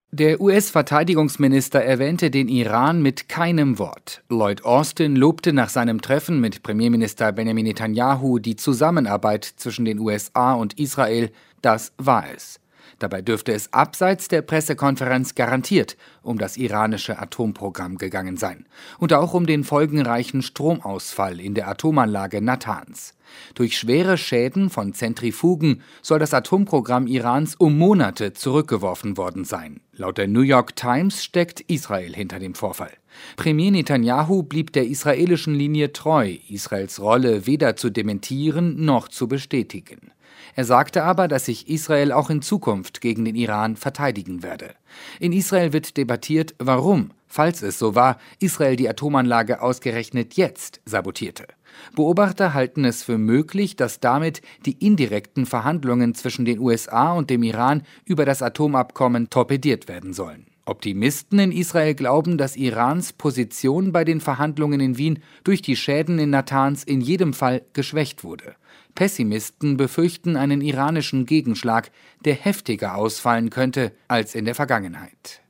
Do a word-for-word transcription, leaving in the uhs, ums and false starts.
Der U S-Verteidigungsminister erwähnte den Iran mit keinem Wort. Lloyd Austin lobte nach seinem Treffen mit Premierminister Benjamin Netanyahu die Zusammenarbeit zwischen den U S A und Israel. Das war es. Dabei dürfte es abseits der Pressekonferenz garantiert um das iranische Atomprogramm gegangen sein. Und auch um den folgenreichen Stromausfall in der Atomanlage Natanz. Durch schwere Schäden von Zentrifugen soll das Atomprogramm Irans um Monate zurückgeworfen worden sein. Laut der New York Times steckt Israel hinter dem Vorfall. Premier Netanyahu blieb der israelischen Linie treu, Israels Rolle weder zu dementieren noch zu bestätigen. Er sagte aber, dass sich Israel auch in Zukunft gegen den Iran verteidigen werde. In Israel wird debattiert, warum, falls es so war, Israel die Atomanlage ausgerechnet jetzt sabotierte. Beobachter halten es für möglich, dass damit die indirekten Verhandlungen zwischen den U S A und dem Iran über das Atomabkommen torpediert werden sollen. Optimisten in Israel glauben, dass Irans Position bei den Verhandlungen in Wien durch die Schäden in Natanz in jedem Fall geschwächt wurde. Pessimisten befürchten einen iranischen Gegenschlag, der heftiger ausfallen könnte als in der Vergangenheit.